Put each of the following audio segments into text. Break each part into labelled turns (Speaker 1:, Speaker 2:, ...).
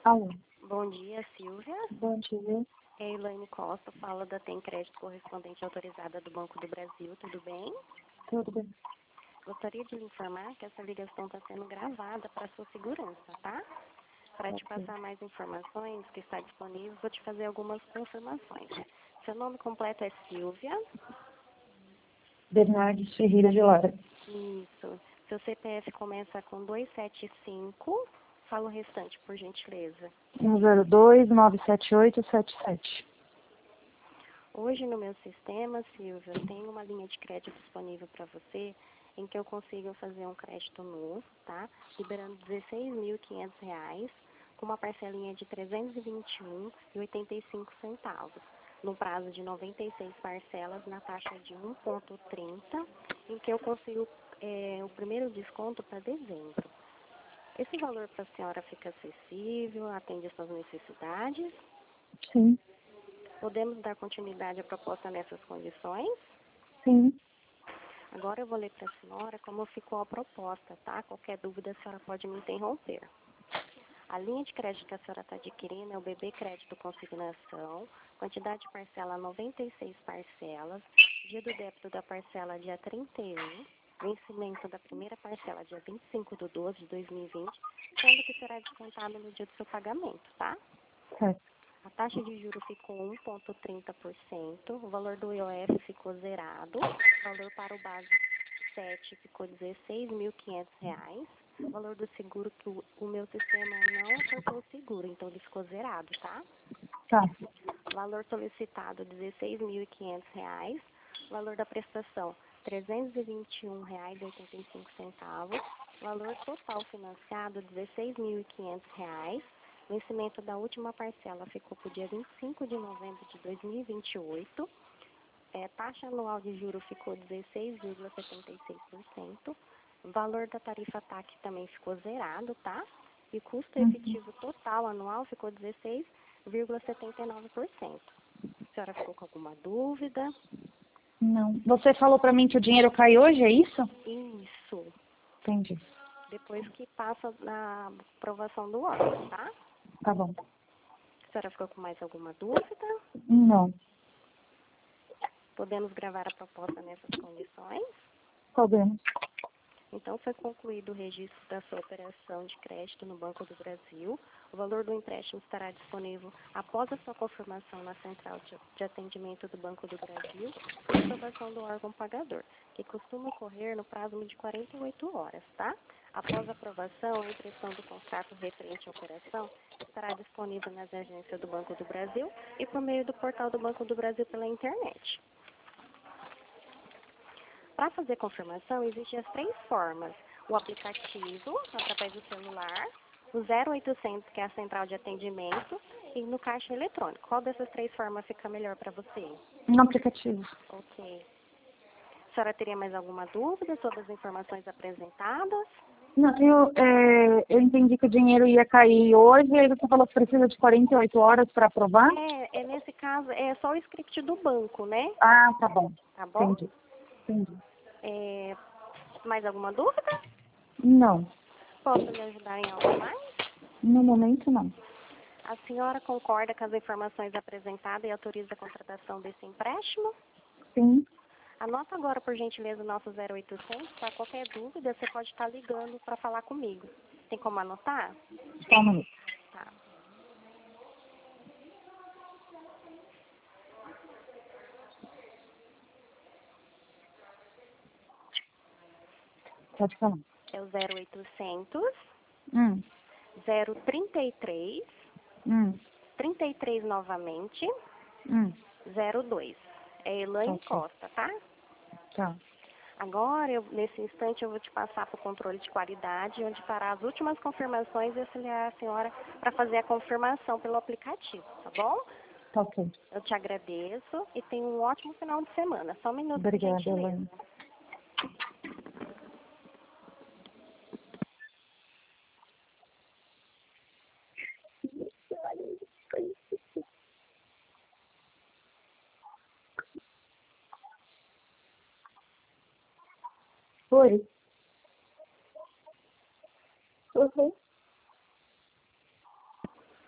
Speaker 1: Alô,
Speaker 2: Bom dia, Silvia.
Speaker 1: bom dia.
Speaker 2: É Elaine Costa, fala da Tem Crédito Correspondente Autorizada do Banco do Brasil, tudo bem?
Speaker 1: Tudo bem?
Speaker 2: Gostaria de lhe informar que essa ligação está sendo gravada para sua segurança, tá? Para te
Speaker 1: Ok.
Speaker 2: passar mais informações que está disponível, vou te fazer algumas confirmações. Seu nome completo é Silvia.
Speaker 1: Bernardes Ferreira de Lara.
Speaker 2: Isso. Seu CPF começa com 275. Fala o restante, por gentileza.
Speaker 1: 102-97877.
Speaker 2: Hoje no meu sistema, Silvia, tem uma linha de crédito disponível para você em que eu consigo fazer um crédito novo, tá? Liberando R$ 16.500 com uma parcelinha de R$ 321,85, no prazo de 96 parcelas na taxa de 1,30, em que eu consigo o primeiro desconto para dezembro. Esse valor para a senhora fica acessível, atende às suas necessidades?
Speaker 1: Sim,
Speaker 2: Podemos dar continuidade à proposta nessas condições?
Speaker 1: sim.
Speaker 2: Agora eu vou ler para a senhora como ficou a proposta, tá? Qualquer dúvida a senhora pode me interromper. A linha de crédito que a senhora está adquirindo é o BB Crédito Consignação, quantidade de parcela 96 parcelas, dia do débito da parcela dia 31, vencimento da primeira parcela dia 25/12/2020, sendo que será descontado no dia do seu pagamento, tá?
Speaker 1: Certo.
Speaker 2: A taxa de juros ficou 1,30%, o valor do IOF ficou zerado, o valor para o básico 7 ficou R$ 16.500, o valor do seguro que o meu sistema não acertou o seguro, então ele ficou zerado, tá?
Speaker 1: Tá.
Speaker 2: Valor solicitado R$ 16.500, valor da prestação R$ 321,85, valor total financiado R$ 16.500. Vencimento da última parcela ficou para o dia 25 de novembro de 2028. Taxa anual de juros ficou 16,76%. Valor da tarifa TAC também ficou zerado, tá? E custo efetivo total anual ficou 16,79%. A senhora ficou com alguma dúvida?
Speaker 1: Não. Você falou pra mim que o dinheiro cai hoje, é isso?
Speaker 2: Isso.
Speaker 1: Entendi.
Speaker 2: Depois que passa na aprovação do órgão, tá?
Speaker 1: Tá bom.
Speaker 2: A senhora ficou com mais alguma dúvida?
Speaker 1: Não.
Speaker 2: Podemos gravar a proposta nessas condições?
Speaker 1: Podemos.
Speaker 2: Então, foi concluído o registro da sua operação de crédito no Banco do Brasil. O valor do empréstimo estará disponível após a sua confirmação na central de atendimento do Banco do Brasil e aprovação do órgão pagador, que costuma ocorrer no prazo de 48 horas, tá? Após a aprovação, a impressão do contrato referente à operação estará disponível nas agências do Banco do Brasil e por meio do portal do Banco do Brasil pela internet. Para fazer confirmação, existem as 3 formas. O aplicativo, através do celular, o 0800, que é a central de atendimento, e no caixa eletrônico. Qual dessas 3 formas fica melhor para você?
Speaker 1: No aplicativo.
Speaker 2: Ok. A senhora teria mais alguma dúvida sobre as informações apresentadas?
Speaker 1: Não, eu entendi que o dinheiro ia cair hoje, e aí você falou que precisa de 48 horas para aprovar?
Speaker 2: Nesse caso, é só o script do banco, né?
Speaker 1: Ah, tá bom.
Speaker 2: Tá bom?
Speaker 1: Entendi. Entendi.
Speaker 2: Mais alguma dúvida?
Speaker 1: Não.
Speaker 2: Posso lhe ajudar em algo mais?
Speaker 1: No momento, não.
Speaker 2: A senhora concorda com as informações apresentadas e autoriza a contratação desse empréstimo?
Speaker 1: Sim.
Speaker 2: Anota agora, por gentileza, o nosso 0800. Para qualquer dúvida, você pode estar ligando para falar comigo. Tem como anotar?
Speaker 1: Só um minuto.
Speaker 2: Tá.
Speaker 1: Pode falar.
Speaker 2: É o 0800
Speaker 1: Hum.
Speaker 2: 033 33 novamente 02. É Elaine
Speaker 1: Ok.
Speaker 2: Costa, tá?
Speaker 1: Tá.
Speaker 2: Agora, nesse instante, eu vou te passar para o controle de qualidade, onde fará as últimas confirmações e auxiliar a senhora para fazer a confirmação pelo aplicativo, tá bom?
Speaker 1: Tá ok.
Speaker 2: Eu te agradeço e tenha um ótimo final de semana. Só um minuto, por
Speaker 1: Obrigada,
Speaker 2: gentileza.
Speaker 1: Elaine. Oi. Uhum.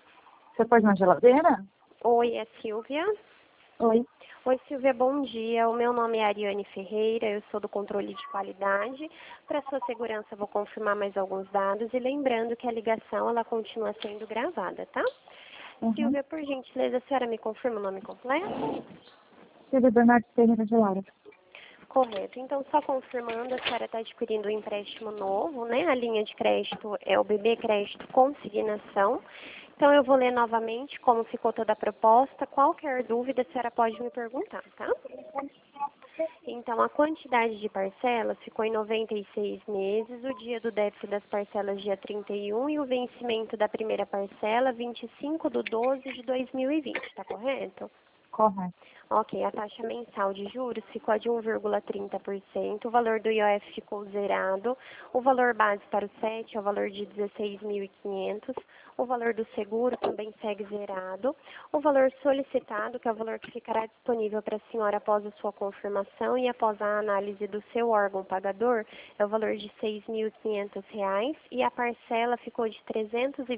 Speaker 1: Você pôs na geladeira?
Speaker 2: Oi, é Silvia.
Speaker 1: Oi.
Speaker 2: Oi, Silvia, bom dia. O meu nome é Ariane Ferreira, eu sou do controle de qualidade. Para sua segurança, vou confirmar mais alguns dados e lembrando que a ligação ela continua sendo gravada, tá?
Speaker 1: Uhum.
Speaker 2: Silvia, por gentileza, a senhora me confirma o nome completo?
Speaker 1: Silvia Bernardo Ferreira de Lara.
Speaker 2: Correto. Então, só confirmando, a senhora está adquirindo um empréstimo novo, né? A linha de crédito é o BB Crédito Consignação. Então, eu vou ler novamente como ficou toda a proposta. Qualquer dúvida, a senhora pode me perguntar, tá? Então, a quantidade de parcelas ficou em 96 meses, o dia do débito das parcelas dia 31 e o vencimento da primeira parcela 25/12/2020, está correto?
Speaker 1: Correto.
Speaker 2: Ok, a taxa mensal de juros ficou de 1,30%, o valor do IOF ficou zerado, o valor base para o SET é o valor de 16.500, o valor do seguro também segue zerado, o valor solicitado, que é o valor que ficará disponível para a senhora após a sua confirmação e após a análise do seu órgão pagador, é o valor de R$ 6.500 e a parcela ficou de R$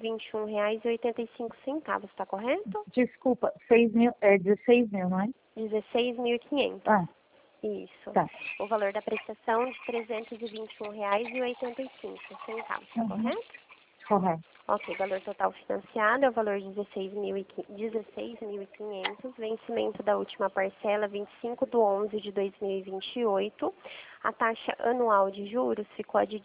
Speaker 2: 321,85, está correto?
Speaker 1: Desculpa, 6.000, 16.000, não é?
Speaker 2: 16.500.
Speaker 1: Ah,
Speaker 2: Isso.
Speaker 1: tá.
Speaker 2: O valor da prestação de R$ 321,85, tá correto?
Speaker 1: Correto.
Speaker 2: Ok, valor total financiado é o valor de 16.500, vencimento da última parcela 25/11/2028. A taxa anual de juros ficou de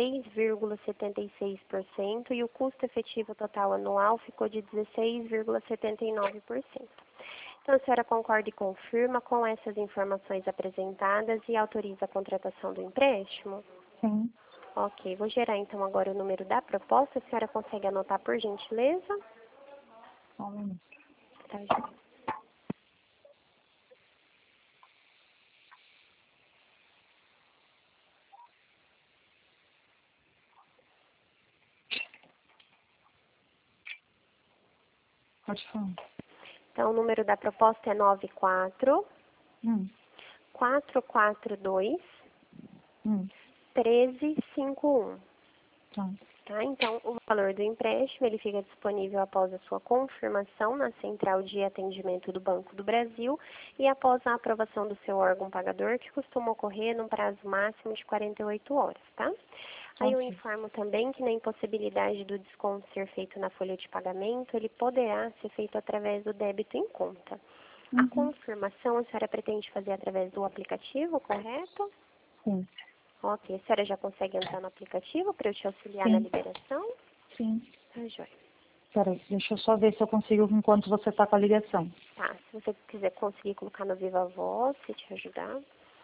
Speaker 2: 16,76% e o custo efetivo total anual ficou de 16,79%. Então, a senhora concorda e confirma com essas informações apresentadas e autoriza a contratação do empréstimo?
Speaker 1: Sim.
Speaker 2: Ok, vou gerar então agora o número da proposta. A senhora consegue anotar por gentileza?
Speaker 1: Só um minuto.
Speaker 2: Tá, joia.
Speaker 1: Pode falar.
Speaker 2: Então, o número da proposta é 94
Speaker 1: Hum.
Speaker 2: 442
Speaker 1: Hum.
Speaker 2: 1351.
Speaker 1: Tá.
Speaker 2: Tá? Então, o valor do empréstimo ele fica disponível após a sua confirmação na Central de Atendimento do Banco do Brasil e após a aprovação do seu órgão pagador, que costuma ocorrer num prazo máximo de 48 horas, tá? Aí eu
Speaker 1: Ok.
Speaker 2: informo também que na impossibilidade do desconto ser feito na folha de pagamento, ele poderá ser feito através do débito em conta. A
Speaker 1: Uhum.
Speaker 2: confirmação a senhora pretende fazer através do aplicativo, correto?
Speaker 1: Sim.
Speaker 2: Ok, a senhora já consegue entrar no aplicativo para eu te auxiliar na
Speaker 1: Sim.
Speaker 2: liberação?
Speaker 1: Sim.
Speaker 2: Tá, joia.
Speaker 1: Peraí, deixa eu só ver se eu consigo enquanto você está com a ligação.
Speaker 2: Tá, se você quiser conseguir colocar no Viva Voz, se te ajudar.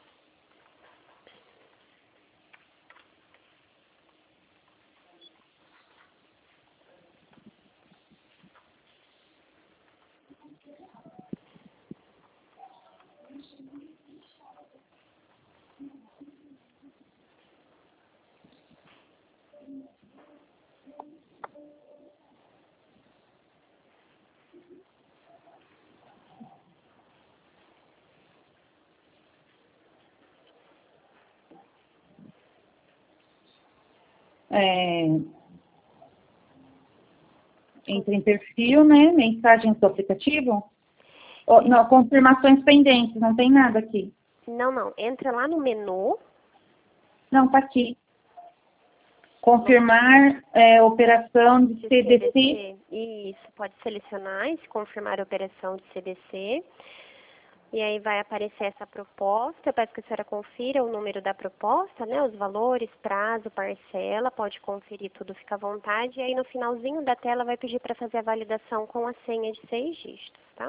Speaker 1: Entra em perfil, né? Mensagens do aplicativo. Oh, não, confirmações pendentes, não tem nada aqui.
Speaker 2: Não, entra lá no menu.
Speaker 1: Não, tá aqui. Confirmar operação de CDC.
Speaker 2: Isso, pode selecionar e se confirmar a operação de CDC. E aí vai aparecer essa proposta. Eu peço que a senhora confira o número da proposta, né? Os valores, prazo, parcela, pode conferir tudo, fica à vontade. E aí no finalzinho da tela vai pedir para fazer a validação com a senha de 6 dígitos, tá?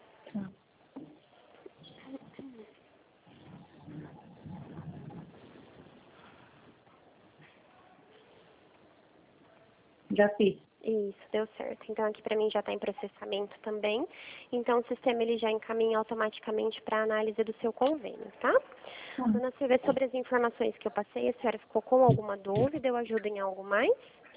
Speaker 1: Já fiz.
Speaker 2: Isso, deu certo. Então aqui para mim já está em processamento também. Então o sistema ele já encaminha automaticamente para a análise do seu convênio, tá? Dona Silvia, sobre as informações que eu passei, a senhora ficou com alguma dúvida? Eu ajudo em algo mais?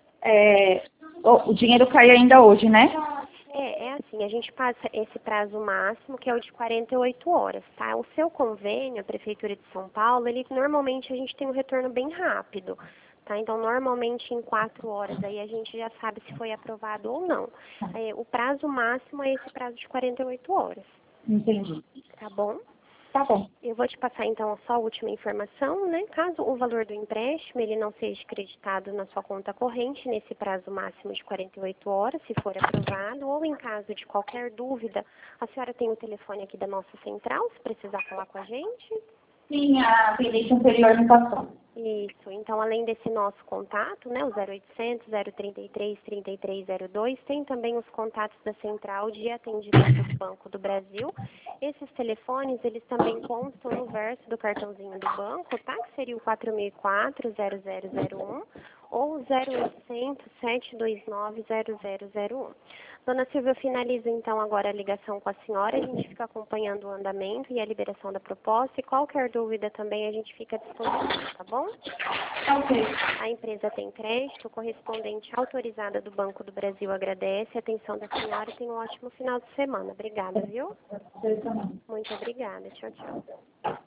Speaker 1: O dinheiro cai ainda hoje, né?
Speaker 2: É assim, a gente passa esse prazo máximo, que é o de 48 horas, tá? O seu convênio, a Prefeitura de São Paulo, ele normalmente a gente tem um retorno bem rápido. tá? Então, normalmente em 4 horas, aí a gente já sabe se foi aprovado ou não. O prazo máximo é esse prazo de 48 horas.
Speaker 1: Entendi.
Speaker 2: Tá bom?
Speaker 1: Tá bom.
Speaker 2: Eu vou te passar então só a última informação, né? Caso o valor do empréstimo ele não seja creditado na sua conta corrente nesse prazo máximo de 48 horas, se for aprovado, ou em caso de qualquer dúvida, a senhora tem o telefone aqui da nossa central, se precisar falar com a gente?
Speaker 1: Sim, a atendente anterior me passou.
Speaker 2: Isso. Então, além desse nosso contato, né, o 0800 033 3302, tem também os contatos da Central de Atendimento do Banco do Brasil. Esses telefones, eles também constam no verso do cartãozinho do banco, tá? Que seria o 4004-0001 ou 0800 729 0001. Dona Silvia, eu finalizo então agora a ligação com a senhora, a gente fica acompanhando o andamento e a liberação da proposta e qualquer dúvida também a gente fica à disposição, tá bom?
Speaker 1: Ok.
Speaker 2: A empresa tem crédito, o correspondente autorizada do Banco do Brasil agradece a atenção da senhora e tem um ótimo final de semana. Obrigada, viu?
Speaker 1: Você também.
Speaker 2: Muito obrigada. Tchau, tchau.